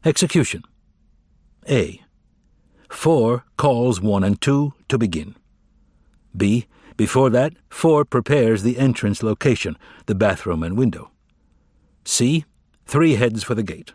Execution. A. 4 calls 1 and 2 to begin. B. Before that, 4 prepares the entrance location, the bathroom and window. C. 3 heads for the gate.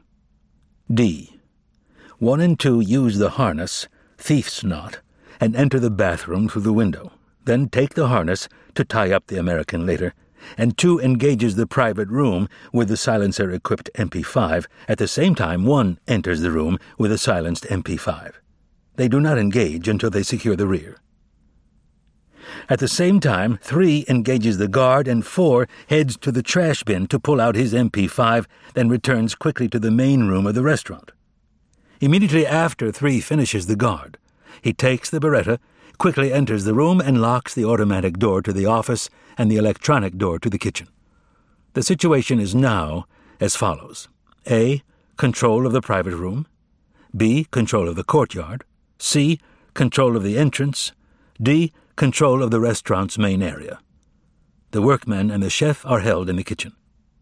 D. 1 and 2 use the harness, thief's knot, and enter the bathroom through the window, then take the harness to tie up the American later, and 2 engages the private room with the silencer-equipped MP5. At the same time, 1 enters the room with a silenced MP5. They do not engage until they secure the rear. At the same time, 3 engages the guard and 4 heads to the trash bin to pull out his MP5, then returns quickly to the main room of the restaurant. Immediately after 3 finishes the guard, he takes the Beretta, quickly enters the room, and locks the automatic door to the office and the electronic door to the kitchen. The situation is now as follows. A. Control of the private room. B. Control of the courtyard. C. Control of the entrance. D. Control of the restaurant's main area. The workmen and the chef are held in the kitchen.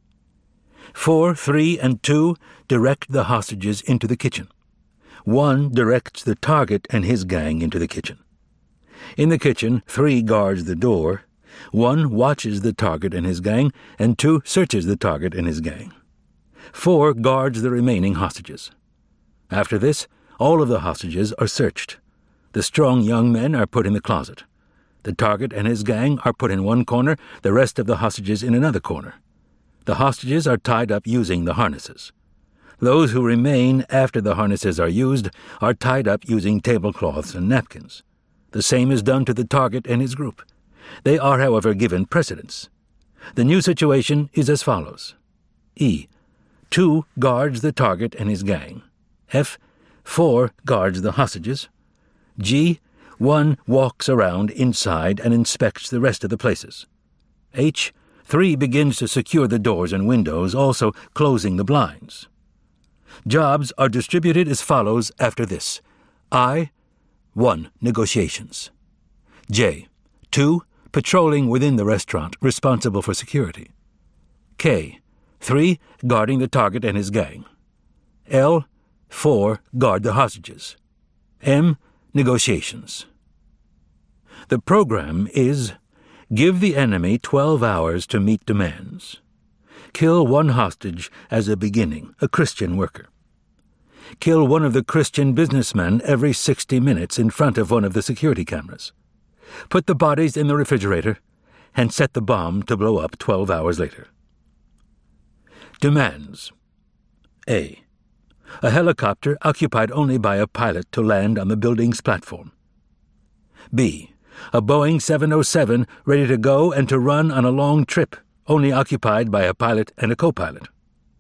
4, 3, and 2 direct the hostages into the kitchen. 1 directs the target and his gang into the kitchen. In the kitchen, 3 guards the door, 1 watches the target and his gang, and 2 searches the target and his gang. 4 guards the remaining hostages. After this, all of the hostages are searched. The strong young men are put in the closet. The target and his gang are put in one corner, the rest of the hostages in another corner. The hostages are tied up using the harnesses. Those who remain after the harnesses are used are tied up using tablecloths and napkins. The same is done to the target and his group. They are, however, given precedence. The new situation is as follows. E. 2 guards the target and his gang. F. 4 guards the hostages. G. 1 walks around inside and inspects the rest of the places. H. 3 begins to secure the doors and windows, also closing the blinds. Jobs are distributed as follows after this. I. 1. Negotiations. J. 2. Patrolling within the restaurant, responsible for security. K. 3. Guarding the target and his gang. L. 4. Guard the hostages. M. Negotiations. The program is: give the enemy 12 hours to meet demands. Kill 1 hostage as a beginning, a Christian worker. Kill 1 of the Christian businessmen every 60 minutes in front of one of the security cameras. Put the bodies in the refrigerator and set the bomb to blow up 12 hours later. Demands. A. A helicopter occupied only by a pilot to land on the building's platform. B. A Boeing 707 ready to go and to run on a long trip, only occupied by a pilot and a co-pilot.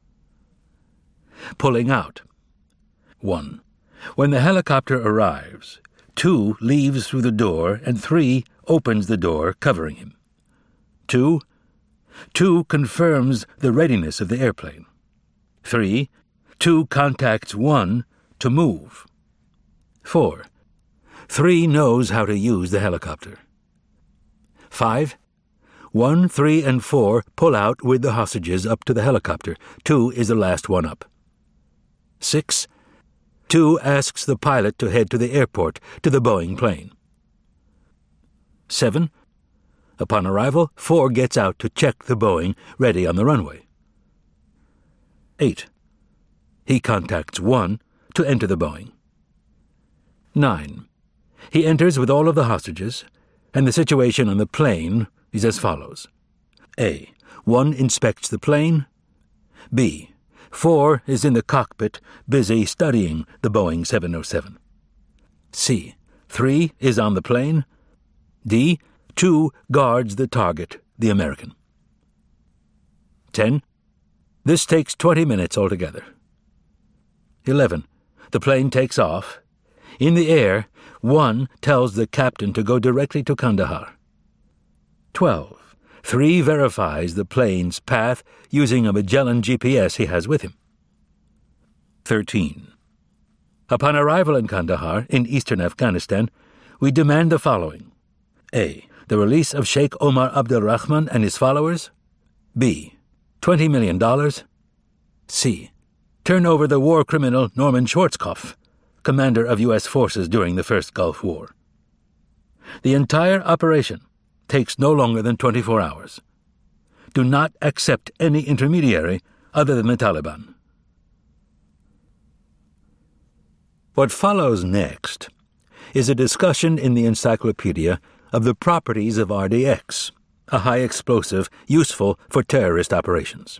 Pulling out. 1. When the helicopter arrives, 2 leaves through the door and 3 opens the door covering him. 2 confirms the readiness of the airplane. 3 contacts 1 to move. 4 3 knows how to use the helicopter. 5 1, 3, and 4 pull out with the hostages up to the helicopter. 2 is the last one up. 6 2 asks the pilot to head to the airport, to the Boeing plane. 7 Upon arrival, 4 gets out to check the Boeing ready on the runway. 8 He contacts 1 to enter the Boeing. 9 He enters with all of the hostages, and the situation on the plane is as follows. A. 1 inspects the plane. B. 4 is in the cockpit, busy studying the Boeing 707. C. 3 is on the plane. D. 2 guards the target, the American. 10. This takes 20 minutes altogether. 11. The plane takes off. In the air, 1 tells the captain to go directly to Kandahar. 12. 3 verifies the plane's path using a Magellan GPS he has with him. 13. Upon arrival in Kandahar, in eastern Afghanistan, we demand the following. A. The release of Sheikh Omar Abdul Rahman and his followers. B. $20 million. C. turn over the war criminal Norman Schwarzkopf, commander of U.S. forces during the First Gulf War. The entire operation takes no longer than 24 hours. Do not accept any intermediary other than the Taliban. What follows next is a discussion in the encyclopedia of the properties of RDX, a high explosive useful for terrorist operations.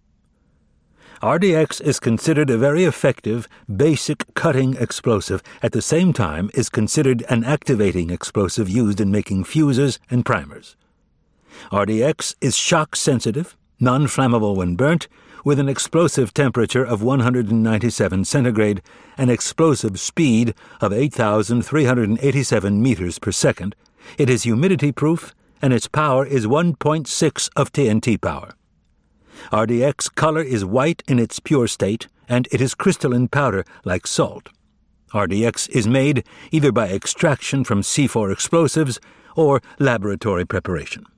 RDX is considered a very effective, basic cutting explosive, at the same time is considered an activating explosive used in making fuses and primers. RDX is shock-sensitive, non-flammable when burnt, with an explosive temperature of 197 centigrade, an explosive speed of 8,387 meters per second. It is humidity-proof, and its power is 1.6 of TNT power. RDX color is white in its pure state, and it is crystalline powder like salt. RDX is made either by extraction from C4 explosives or laboratory preparation.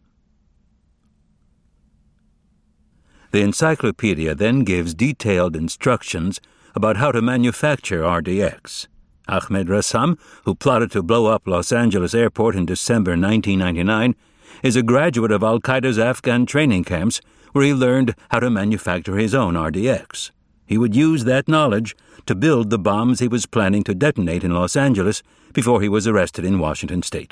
The encyclopedia then gives detailed instructions about how to manufacture RDX. Ahmed Rassam, who plotted to blow up Los Angeles airport in December 1999, is a graduate of al-Qaeda's Afghan training camps where he learned how to manufacture his own RDX. He would use that knowledge to build the bombs he was planning to detonate in Los Angeles before he was arrested in Washington state.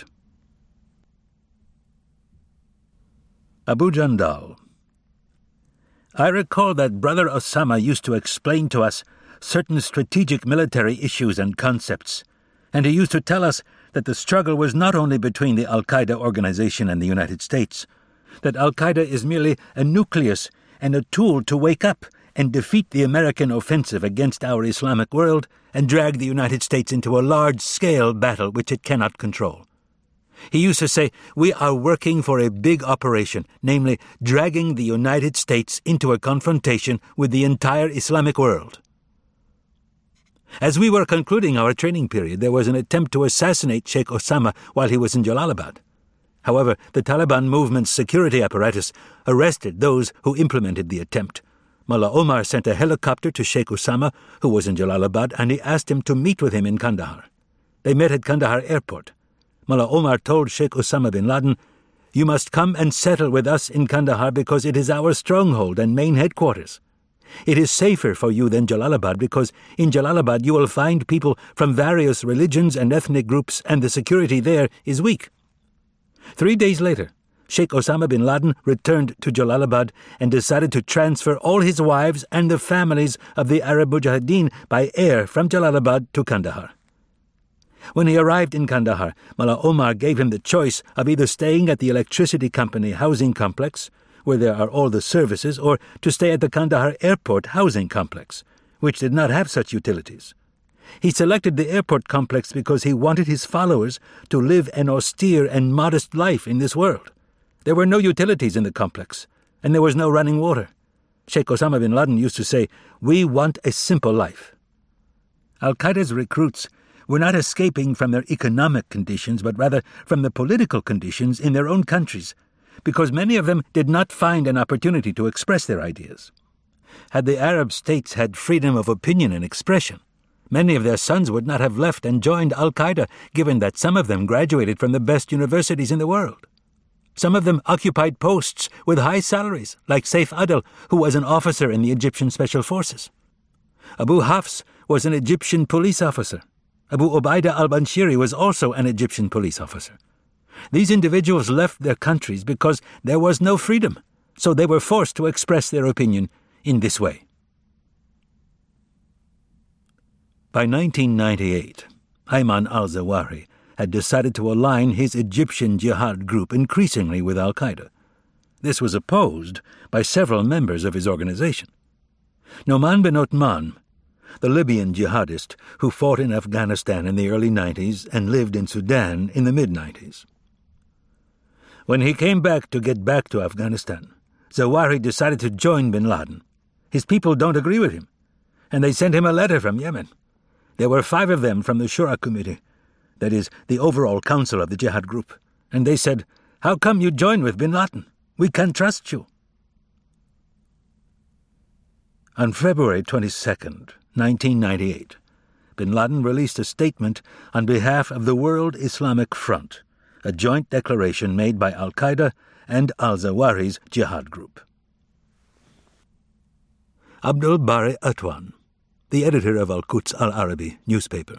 Abu Jandal. I recall that Brother Osama used to explain to us certain strategic military issues and concepts, and he used to tell us that the struggle was not only between the al-Qaeda organization and the United States, that al-Qaeda is merely a nucleus and a tool to wake up and defeat the American offensive against our Islamic world and drag the United States into a large-scale battle which it cannot control. He used to say, we are working for a big operation, namely dragging the United States into a confrontation with the entire Islamic world. As we were concluding our training period, there was an attempt to assassinate Sheikh Osama while he was in Jalalabad. However, the Taliban movement's security apparatus arrested those who implemented the attempt. Mullah Omar sent a helicopter to Sheikh Osama, who was in Jalalabad, and he asked him to meet with him in Kandahar. They met at Kandahar airport. Mullah Omar told Sheikh Osama bin Laden, "You must come and settle with us in Kandahar because it is our stronghold and main headquarters. It is safer for you than Jalalabad because in Jalalabad you will find people from various religions and ethnic groups and the security there is weak." 3 days later, Sheikh Osama bin Laden returned to Jalalabad and decided to transfer all his wives and the families of the Arab Mujahideen by air from Jalalabad to Kandahar. When he arrived in Kandahar, Mullah Omar gave him the choice of either staying at the electricity company housing complex, where there are all the services, or to stay at the Kandahar airport housing complex, which did not have such utilities. He selected the airport complex because he wanted his followers to live an austere and modest life in this world. There were no utilities in the complex, and there was no running water. Sheikh Osama bin Laden used to say, "We want a simple life." Al-Qaeda's recruits were not escaping from their economic conditions, but rather from the political conditions in their own countries, because many of them did not find an opportunity to express their ideas. Had the Arab states had freedom of opinion and expression, many of their sons would not have left and joined al-Qaeda, given that some of them graduated from the best universities in the world. Some of them occupied posts with high salaries, like Saif Adel, who was an officer in the Egyptian Special Forces. Abu Hafs was an Egyptian police officer. Abu Ubaidah al-Banshiri was also an Egyptian police officer. These individuals left their countries because there was no freedom, so they were forced to express their opinion in this way. By 1998, Ayman al-Zawahiri had decided to align his Egyptian jihad group increasingly with al-Qaeda. This was opposed by several members of his organization. Noman bin Uthman, the Libyan jihadist who fought in Afghanistan in the early 90s and lived in Sudan in the mid-90s. When he came back to get back to Afghanistan, Zawahiri decided to join bin Laden. His people don't agree with him, and they sent him a letter from Yemen. There were 5 of them from the Shura Committee, that is, the overall council of the jihad group, and they said, "How come you join with bin Laden? We can't trust you." On February 22, 1998, bin Laden released a statement on behalf of the World Islamic Front, a joint declaration made by al-Qaeda and al-Zawahiri's jihad group. Abdul Bari Atwan, the editor of Al-Quds Al-Arabi newspaper.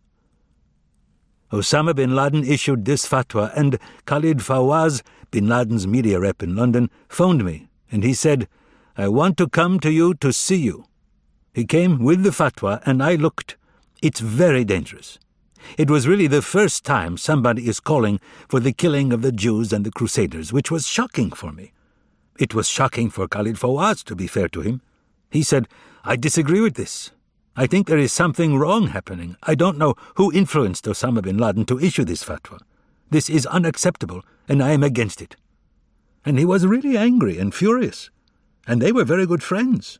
Osama bin Laden issued this fatwa, and Khalid Fawaz, bin Laden's media rep in London, phoned me, and he said, "I want to come to you to see you." He came with the fatwa, and I looked. It's very dangerous. It was really the first time somebody is calling for the killing of the Jews and the Crusaders, which was shocking for me. It was shocking for Khalid Fawaz, to be fair to him. He said, "I disagree with this. I think there is something wrong happening. I don't know who influenced Osama bin Laden to issue this fatwa. This is unacceptable, and I am against it." And he was really angry and furious, and they were very good friends.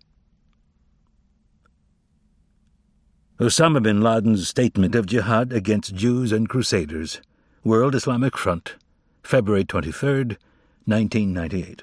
Osama bin Laden's statement of jihad against Jews and Crusaders, World Islamic Front, February 23, 1998.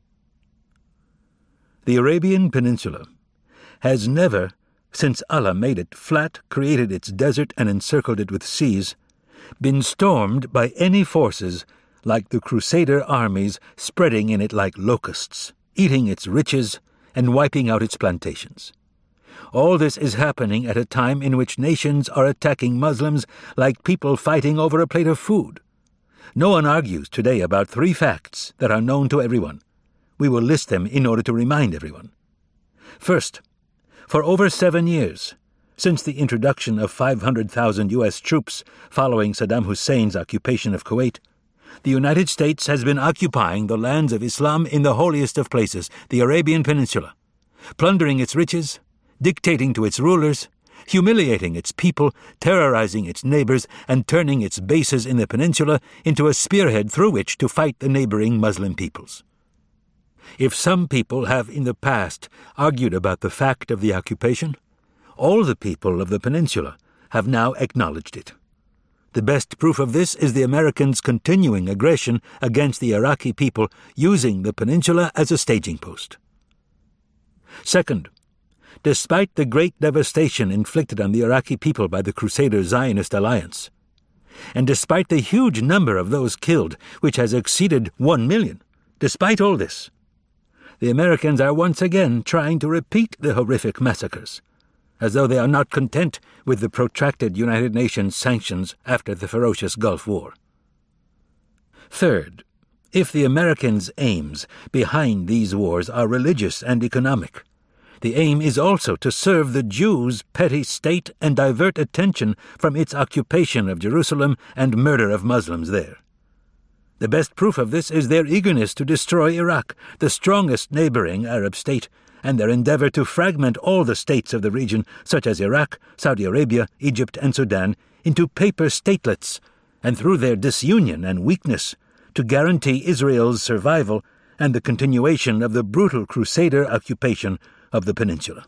The Arabian Peninsula has never, since Allah made it flat, created its desert and encircled it with seas, been stormed by any forces like the Crusader armies spreading in it like locusts, eating its riches and wiping out its plantations. All this is happening at a time in which nations are attacking Muslims like people fighting over a plate of food. No one argues today about three facts that are known to everyone. We will list them in order to remind everyone. First, for over 7 years, since the introduction of 500,000 U.S. troops following Saddam Hussein's occupation of Kuwait, the United States has been occupying the lands of Islam in the holiest of places, the Arabian Peninsula, plundering its riches, dictating to its rulers, humiliating its people, terrorizing its neighbors, and turning its bases in the peninsula into a spearhead through which to fight the neighboring Muslim peoples. If some people have in the past argued about the fact of the occupation, all the people of the peninsula have now acknowledged it. The best proof of this is the Americans' continuing aggression against the Iraqi people, using the peninsula as a staging post. Second, despite the great devastation inflicted on the Iraqi people by the Crusader Zionist alliance, and despite the huge number of those killed, which has exceeded 1 million, despite all this, the Americans are once again trying to repeat the horrific massacres, as though they are not content with the protracted United Nations sanctions after the ferocious Gulf War. Third, if the Americans' aims behind these wars are religious and economic, the aim is also to serve the Jews' petty state and divert attention from its occupation of Jerusalem and murder of Muslims there. The best proof of this is their eagerness to destroy Iraq, the strongest neighboring Arab state, and their endeavor to fragment all the states of the region, such as Iraq, Saudi Arabia, Egypt, and Sudan, into paper statelets, and through their disunion and weakness, to guarantee Israel's survival and the continuation of the brutal Crusader occupation of the peninsula.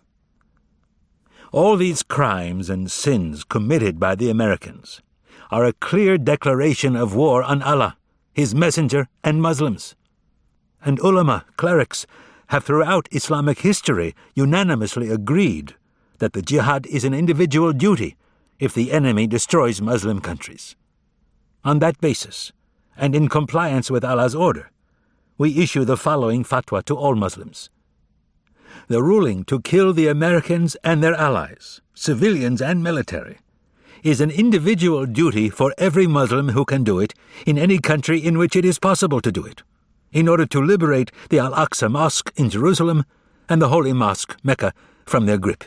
All these crimes and sins committed by the Americans are a clear declaration of war on Allah, His messenger, and Muslims. And ulama, clerics, have throughout Islamic history unanimously agreed that the jihad is an individual duty if the enemy destroys Muslim countries. On that basis, and in compliance with Allah's order, we issue the following fatwa to all Muslims. The ruling to kill the Americans and their allies, civilians and military, is an individual duty for every Muslim who can do it in any country in which it is possible to do it, in order to liberate the Al-Aqsa Mosque in Jerusalem and the Holy Mosque, Mecca, from their grip.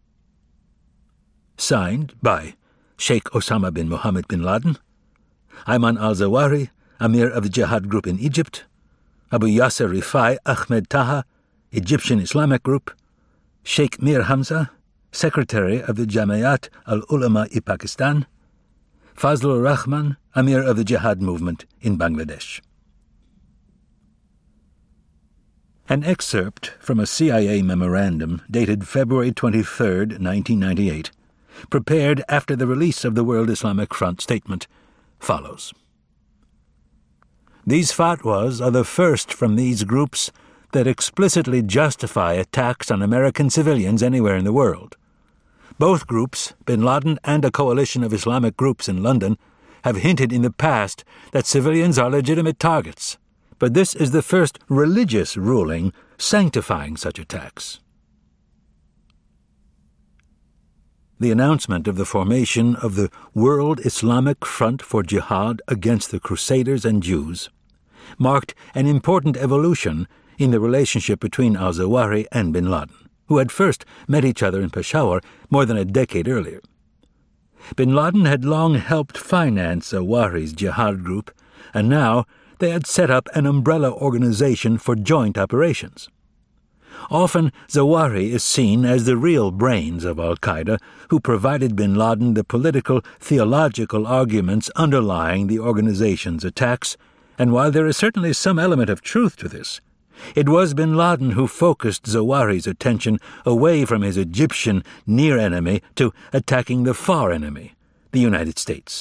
Signed by Sheikh Osama bin Mohammed bin Laden, Ayman al-Zawahiri, Amir of the Jihad Group in Egypt, Abu Yasser Rifai Ahmed Taha, Egyptian Islamic Group, Sheikh Mir Hamza, Secretary of the Jamiat al-Ulama-i Pakistan, Fazlur Rahman, Amir of the Jihad Movement in Bangladesh. An excerpt from a CIA memorandum dated February 23, 1998, prepared after the release of the World Islamic Front statement, follows. These fatwas are the first from these groups that explicitly justify attacks on American civilians anywhere in the world. Both groups, bin Laden and a coalition of Islamic groups in London, have hinted in the past that civilians are legitimate targets, but this is the first religious ruling sanctifying such attacks. The announcement of the formation of the World Islamic Front for Jihad against the Crusaders and Jews marked an important evolution in the relationship between al-Zawahiri and bin Laden, who had first met each other in Peshawar more than a decade earlier. Bin Laden had long helped finance Zawahiri's jihad group, and now they had set up an umbrella organization for joint operations. Often, Zawahiri is seen as the real brains of al-Qaeda, who provided bin Laden the political, theological arguments underlying the organization's attacks, and while there is certainly some element of truth to this, it was bin Laden who focused Zawahiri's attention away from his Egyptian near enemy to attacking the far enemy, the United States.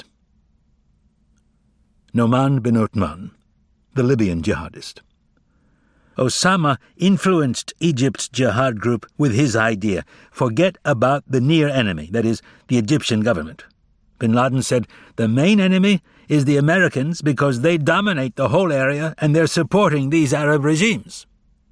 Noman bin Uthman, the Libyan jihadist. Osama influenced Egypt's jihad group with his idea: forget about the near enemy, that is, the Egyptian government. Bin Laden said the main enemy is the Americans because they dominate the whole area and they're supporting these Arab regimes.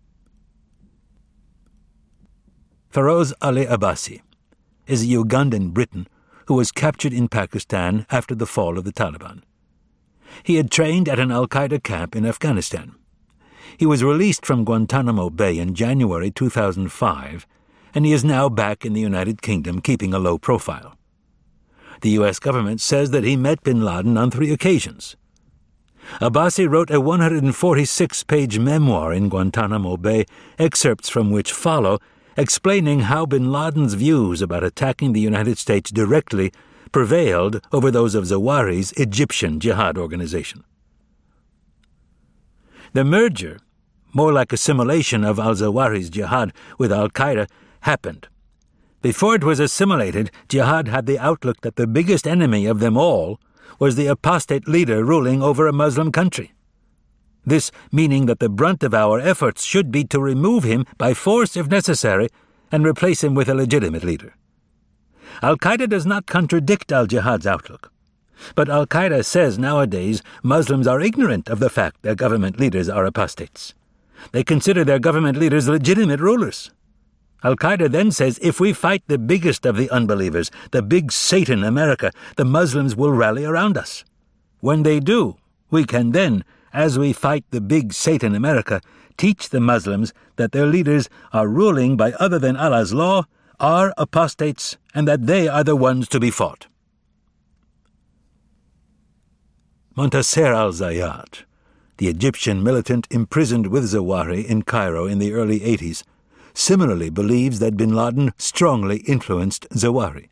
Feroz Ali Abbasi is a Ugandan Briton who was captured in Pakistan after the fall of the Taliban. He had trained at an al-Qaeda camp in Afghanistan. He was released from Guantanamo Bay in January 2005, and he is now back in the United Kingdom keeping a low profile. The U.S. government says that he met bin Laden on 3 occasions. Abbasi wrote a 146-page memoir in Guantanamo Bay, excerpts from which follow, explaining how bin Laden's views about attacking the United States directly prevailed over those of Zawahiri's Egyptian jihad organization. The merger, more like assimilation of al-Zawahiri's jihad with al-Qaeda, happened. Before it was assimilated, jihad had the outlook that the biggest enemy of them all was the apostate leader ruling over a Muslim country. This meaning that the brunt of our efforts should be to remove him by force if necessary and replace him with a legitimate leader. Al-Qaeda does not contradict al-Jihad's outlook. But al-Qaeda says nowadays Muslims are ignorant of the fact their government leaders are apostates. They consider their government leaders legitimate rulers. Al-Qaeda then says if we fight the biggest of the unbelievers, the big Satan America, the Muslims will rally around us. When they do, we can then, as we fight the big Satan America, teach the Muslims that their leaders are ruling by other than Allah's law, are apostates, and that they are the ones to be fought. Montaser al-Zayat, the Egyptian militant imprisoned with Zawahiri in Cairo in the early 80s, similarly believes that bin Laden strongly influenced Zawahiri.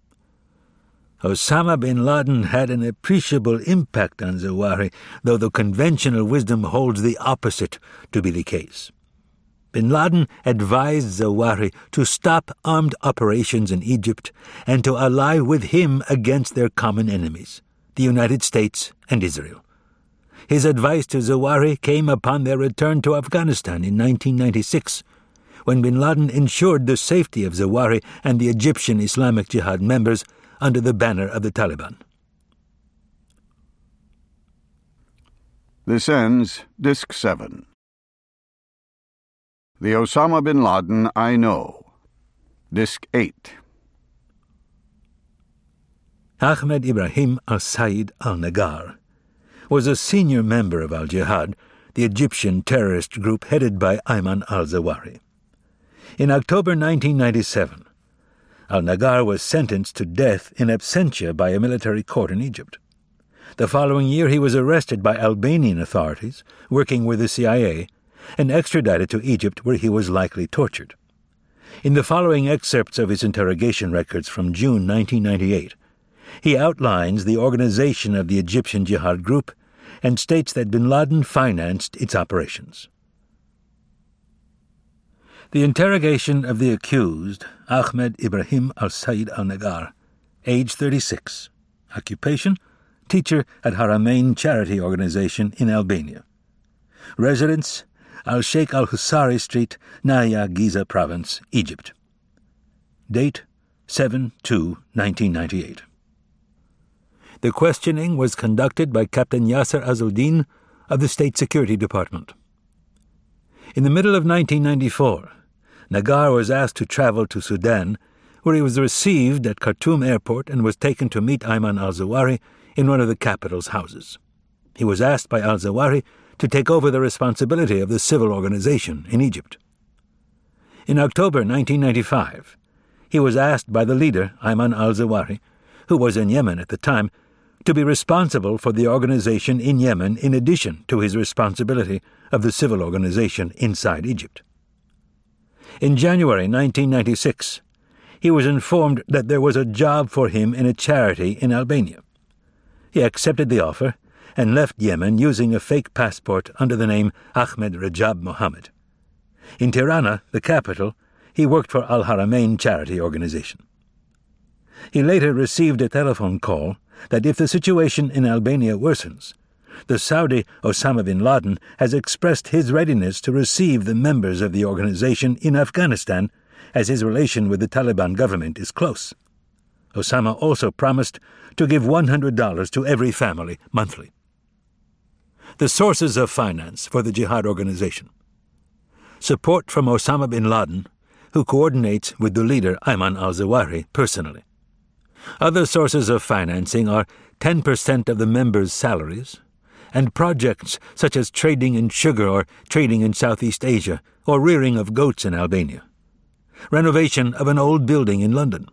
Osama bin Laden had an appreciable impact on Zawahiri, though the conventional wisdom holds the opposite to be the case. Bin Laden advised Zawahiri to stop armed operations in Egypt and to ally with him against their common enemies, the United States and Israel. His advice to Zawahiri came upon their return to Afghanistan in 1996, when bin Laden ensured the safety of Zawahiri and the Egyptian Islamic Jihad members under the banner of the Taliban. This ends Disc 7. The Osama bin Laden I Know. Disc 8. Ahmed Ibrahim al-Said al-Nagar was a senior member of al-Jihad, the Egyptian terrorist group headed by Ayman al-Zawahiri. In October 1997, al-Nagar was sentenced to death in absentia by a military court in Egypt. The following year he was arrested by Albanian authorities, working with the CIA, and extradited to Egypt where he was likely tortured. In the following excerpts of his interrogation records from June 1998, he outlines the organization of the Egyptian Jihad group and states that bin Laden financed its operations. The interrogation of the accused, Ahmed Ibrahim al-Said al-Nagar, age 36, occupation, teacher at Haramain Charity Organization in Albania. Residence, Al-Sheikh Al-Husari Street, Nahya, Giza Province, Egypt. Date 7/2/1998. The questioning was conducted by Captain Yasser Azuldin of the State Security Department. In the middle of 1994, Nagar was asked to travel to Sudan, where he was received at Khartoum Airport and was taken to meet Ayman al-Zawahiri in one of the capital's houses. He was asked by al-Zawahiri to take over the responsibility of the civil organization in Egypt. In October 1995, he was asked by the leader, Ayman al-Zawahiri, who was in Yemen at the time, to be responsible for the organization in Yemen in addition to his responsibility of the civil organization inside Egypt. In January 1996, he was informed that there was a job for him in a charity in Albania. He accepted the offer and left Yemen using a fake passport under the name Ahmed Rajab Mohammed. In Tirana, the capital, he worked for Al-Haramain charity organization. He later received a telephone call that if the situation in Albania worsens, the Saudi Osama bin Laden has expressed his readiness to receive the members of the organization in Afghanistan, as his relation with the Taliban government is close. Osama also promised to give $100 to every family monthly. The sources of finance for the jihad organization: support from Osama bin Laden, who coordinates with the leader Ayman al-Zawahiri personally. Other sources of financing are 10% of the members' salaries, and projects such as trading in sugar or trading in Southeast Asia or rearing of goats in Albania. Renovation of an old building in London.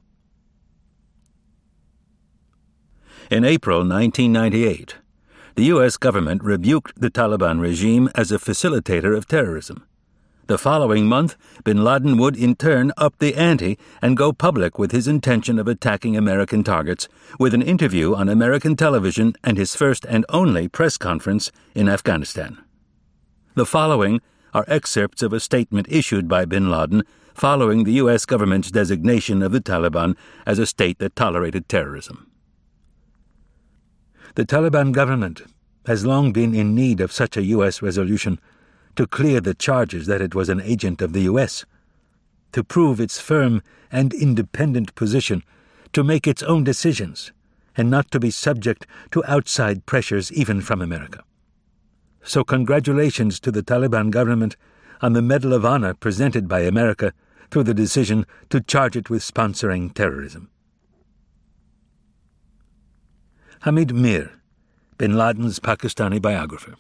In April 1998, the U.S. government rebuked the Taliban regime as a facilitator of terrorism. The following month, bin Laden would in turn up the ante and go public with his intention of attacking American targets with an interview on American television and his first and only press conference in Afghanistan. The following are excerpts of a statement issued by bin Laden following the U.S. government's designation of the Taliban as a state that tolerated terrorism. The Taliban government has long been in need of such a U.S. resolution to clear the charges that it was an agent of the U.S., to prove its firm and independent position, to make its own decisions, and not to be subject to outside pressures even from America. So congratulations to the Taliban government on the Medal of Honor presented by America through the decision to charge it with sponsoring terrorism. Hamid Mir, bin Laden's Pakistani biographer.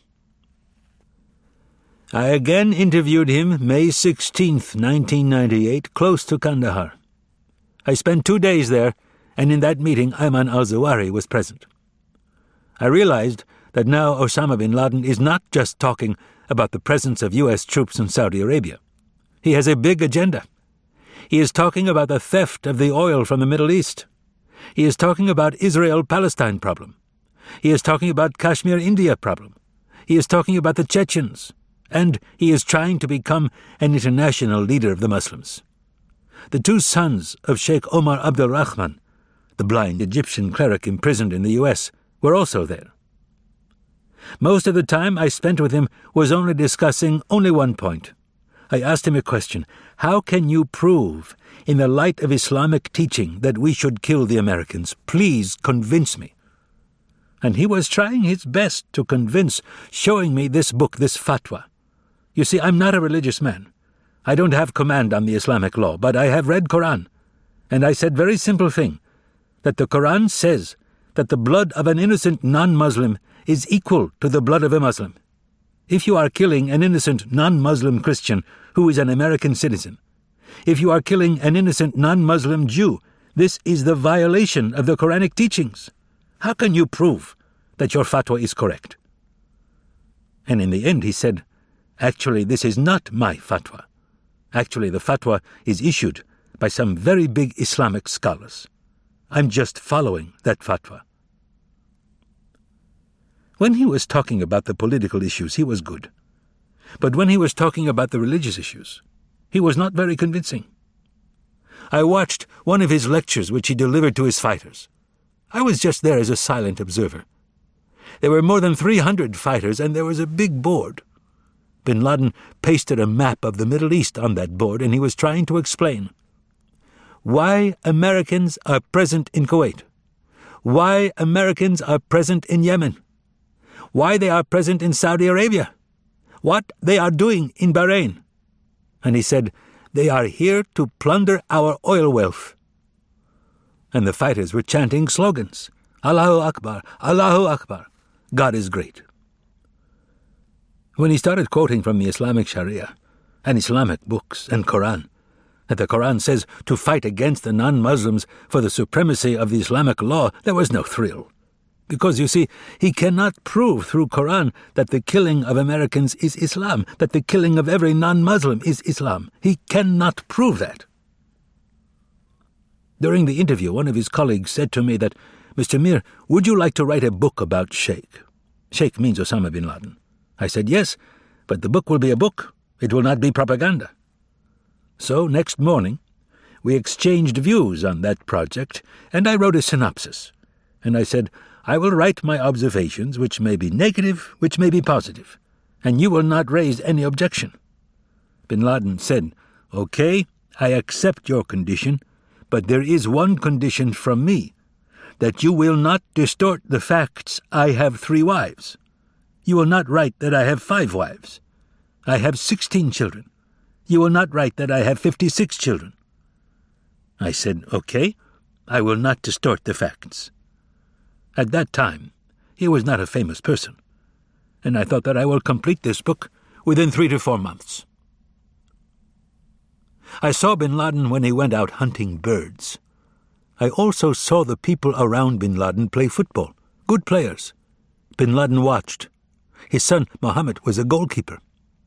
I again interviewed him May 16, 1998, close to Kandahar. I spent 2 days there, and in that meeting Ayman al-Zawahiri was present. I realized that now Osama bin Laden is not just talking about the presence of U.S. troops in Saudi Arabia. He has a big agenda. He is talking about the theft of the oil from the Middle East. He is talking about Israel-Palestine problem. He is talking about Kashmir-India problem. He is talking about the Chechens. And he is trying to become an international leader of the Muslims. The 2 sons of Sheikh Omar Abdul Rahman, the blind Egyptian cleric imprisoned in the U.S., were also there. Most of the time I spent with him was only discussing only one point. I asked him a question: how can you prove, in the light of Islamic teaching, that we should kill the Americans? Please convince me. And he was trying his best to convince, showing me this book, this fatwa. You see, I'm not a religious man. I don't have command on the Islamic law, but I have read Quran. And I said very simple thing, that the Quran says that the blood of an innocent non-Muslim is equal to the blood of a Muslim. If you are killing an innocent non-Muslim Christian who is an American citizen, if you are killing an innocent non-Muslim Jew, this is the violation of the Quranic teachings. How can you prove that your fatwa is correct? And in the end he said, actually, this is not my fatwa. Actually, the fatwa is issued by some very big Islamic scholars. I'm just following that fatwa. When he was talking about the political issues, he was good. But when he was talking about the religious issues, he was not very convincing. I watched one of his lectures which he delivered to his fighters. I was just there as a silent observer. There were more than 300 fighters, and there was a big board. Bin Laden pasted a map of the Middle East on that board, and he was trying to explain why Americans are present in Kuwait, why Americans are present in Yemen, why they are present in Saudi Arabia, what they are doing in Bahrain. And he said, they are here to plunder our oil wealth. And the fighters were chanting slogans, Allahu Akbar, Allahu Akbar, God is great. When he started quoting from the Islamic Sharia and Islamic books and Quran, that the Quran says to fight against the non-Muslims for the supremacy of the Islamic law, there was no thrill. Because, you see, he cannot prove through Quran that the killing of Americans is Islam, that the killing of every non-Muslim is Islam. He cannot prove that. During the interview, one of his colleagues said to me that, Mr. Mir, would you like to write a book about Sheikh? Sheikh means Osama bin Laden. I said, yes, but the book will be a book. It will not be propaganda. So, next morning, we exchanged views on that project, and I wrote a synopsis. And I said, I will write my observations, which may be negative, which may be positive, and you will not raise any objection. Bin Laden said, okay, I accept your condition, but there is one condition from me, that you will not distort the facts. I have 3 wives. You will not write that I have 5 wives. I have 16 children. You will not write that I have 56 children. I said, okay, I will not distort the facts. At that time, he was not a famous person, and I thought that I will complete this book within 3 to 4 months. I saw bin Laden when he went out hunting birds. I also saw the people around bin Laden play football, good players. Bin Laden watched. His son, Mohammed, was a goalkeeper.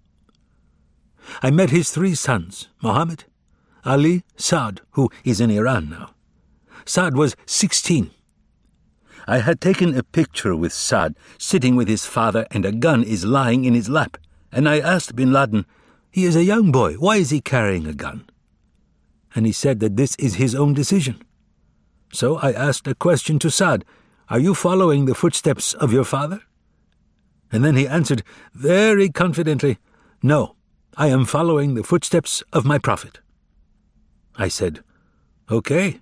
I met his 3 sons, Mohammed, Ali, Saad, who is in Iran now. Saad was 16. I had taken a picture with Saad sitting with his father, and a gun is lying in his lap, and I asked bin Laden, he is a young boy, why is he carrying a gun? And he said that this is his own decision. So I asked a question to Saad, are you following the footsteps of your father? And then he answered very confidently, no, I am following the footsteps of my prophet. I said, okay.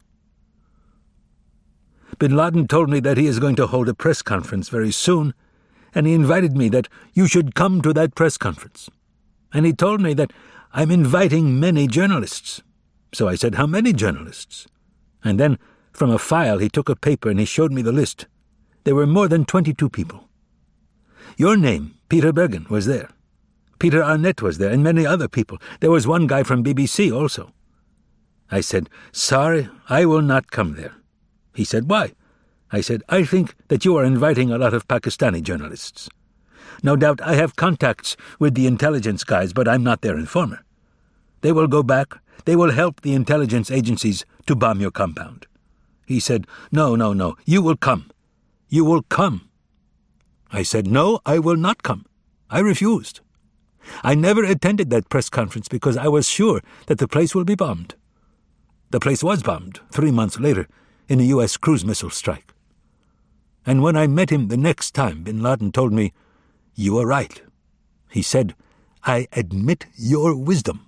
Bin Laden told me that he is going to hold a press conference very soon, and he invited me that you should come to that press conference. And he told me that I'm inviting many journalists. So I said, how many journalists? And then, from a file, he took a paper and he showed me the list. There were more than 22 people. Your name, Peter Bergen, was there. Peter Arnett was there, and many other people. There was one guy from BBC also. I said, sorry, I will not come there. He said, why? I said, I think that you are inviting a lot of Pakistani journalists. No doubt I have contacts with the intelligence guys, but I'm not their informer. They will go back. They will help the intelligence agencies to bomb your compound. He said, no, you will come. You will come. I said, no, I will not come. I refused. I never attended that press conference because I was sure that the place will be bombed. The place was bombed 3 months later in a U.S. cruise missile strike. And when I met him the next time, bin Laden told me, you are right. He said, I admit your wisdom.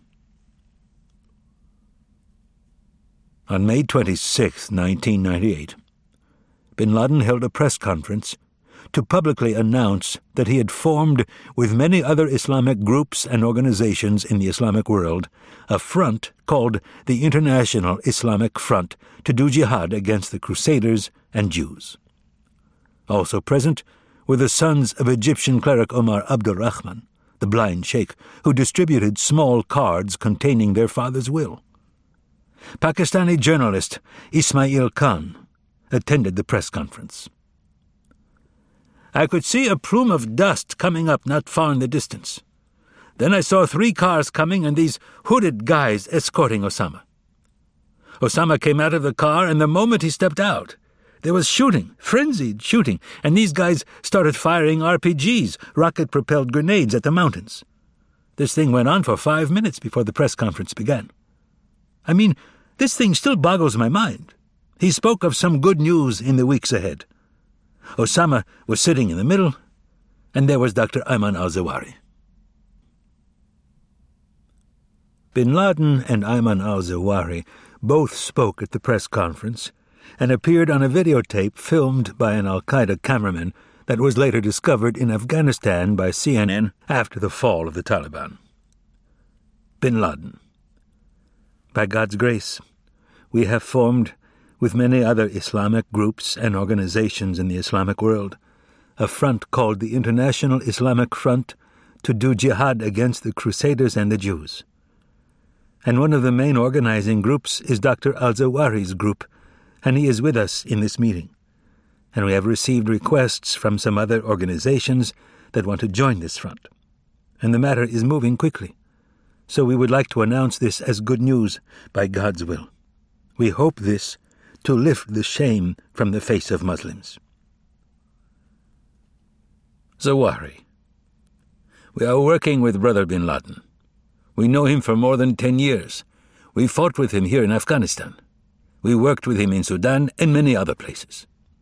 On May 26, 1998, bin Laden held a press conference to publicly announce that he had formed, with many other Islamic groups and organizations in the Islamic world, a front called the International Islamic Front to do jihad against the Crusaders and Jews. Also present were the sons of Egyptian cleric Omar Abdul Rahman, the blind sheikh who distributed small cards containing their father's will. Pakistani journalist Ismail Khan attended the press conference. I could see a plume of dust coming up not far in the distance. Then I saw 3 cars coming and these hooded guys escorting Osama. Osama came out of the car, and the moment he stepped out, there was shooting, frenzied shooting, and these guys started firing RPGs, rocket-propelled grenades, at the mountains. This thing went on for 5 minutes before the press conference began. I mean, this thing still boggles my mind. He spoke of some good news in the weeks ahead. Osama was sitting in the middle, and there was Dr. Ayman al-Zawahiri. Bin Laden and Ayman al-Zawahiri both spoke at the press conference and appeared on a videotape filmed by an al-Qaeda cameraman that was later discovered in Afghanistan by CNN after the fall of the Taliban. Bin Laden. By God's grace, we have formed, with many other Islamic groups and organizations in the Islamic world, a front called the International Islamic Front to do jihad against the Crusaders and the Jews. And one of the main organizing groups is Dr. al-Zawahiri's group, and he is with us in this meeting. And we have received requests from some other organizations that want to join this front. And the matter is moving quickly. So we would like to announce this as good news by God's will. We hope this to lift the shame from the face of Muslims. Zawahiri. We are working with Brother Bin Laden. We know him for more than 10 years. We fought with him here in Afghanistan. We worked with him in Sudan and many other places.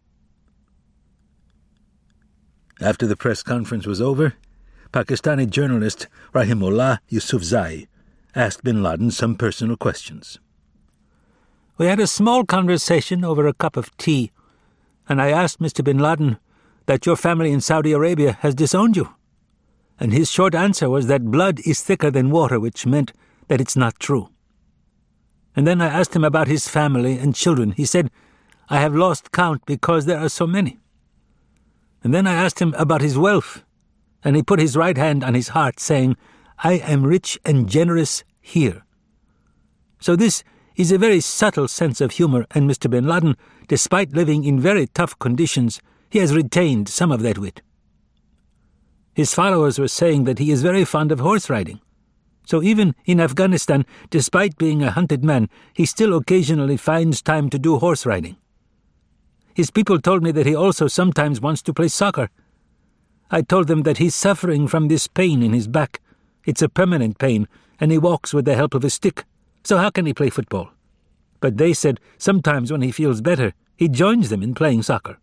After the press conference was over, Pakistani journalist Rahimullah Yusufzai asked Bin Laden some personal questions. We had a small conversation over a cup of tea, and I asked Mr. Bin Laden that your family in Saudi Arabia has disowned you. And his short answer was that blood is thicker than water, which meant that it's not true. And then I asked him about his family and children. He said, I have lost count because there are so many. And then I asked him about his wealth, and he put his right hand on his heart, saying, I am rich and generous here. So this is a very subtle sense of humor, and Mr. Bin Laden, despite living in very tough conditions, he has retained some of that wit. His followers were saying that he is very fond of horse riding. So even in Afghanistan, despite being a hunted man, he still occasionally finds time to do horse riding. His people told me that he also sometimes wants to play soccer. I told them that he's suffering from this pain in his back. It's a permanent pain, and he walks with the help of a stick. So how can he play football? But they said sometimes when he feels better, he joins them in playing soccer.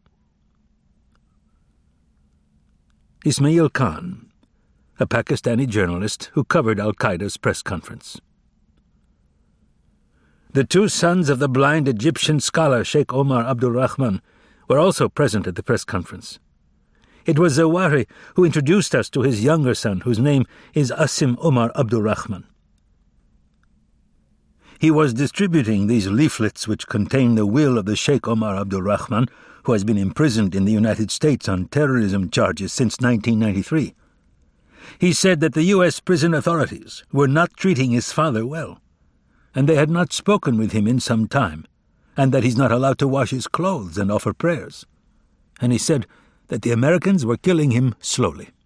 Ismail Khan, a Pakistani journalist who covered al-Qaeda's press conference. The two sons of the blind Egyptian scholar Sheikh Omar Abdul Rahman were also present at the press conference. It was Zawahiri who introduced us to his younger son, whose name is Asim Omar Abdul Rahman. He was distributing these leaflets which contain the will of the Sheikh Omar Abdul Rahman, who has been imprisoned in the United States on terrorism charges since 1993. He said that the U.S. prison authorities were not treating his father well, and they had not spoken with him in some time, and that he's not allowed to wash his clothes and offer prayers. And he said that the Americans were killing him slowly.